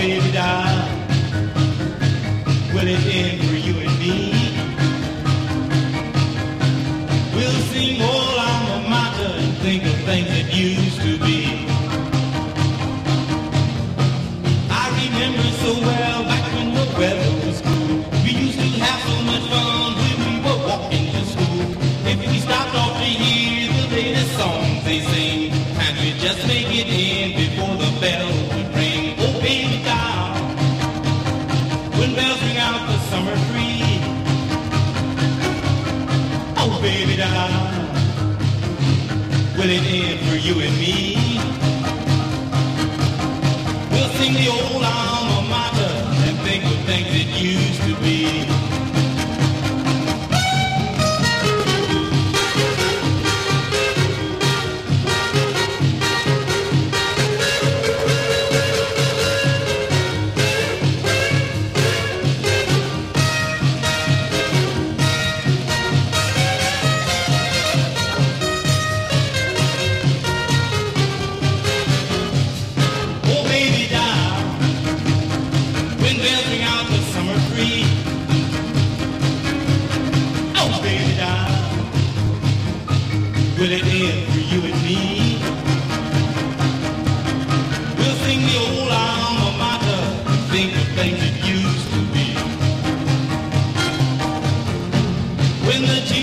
baby doll, will it end for you and me? We'll sing old alma mater and think of things that used to be. I remember so well back when the weather was cool. We used to have so much fun when we were walking to school. If we stopped off to hear the latest songs they sing, and we just make it in before the bell would ring. Oh baby doll, when bells ring out the summer free. Oh baby doll, will it end for you and me? We'll sing the old alma mater and think of things that used to be. Will it end for you and me? We'll sing the old alma mater and think of things that used to be. When the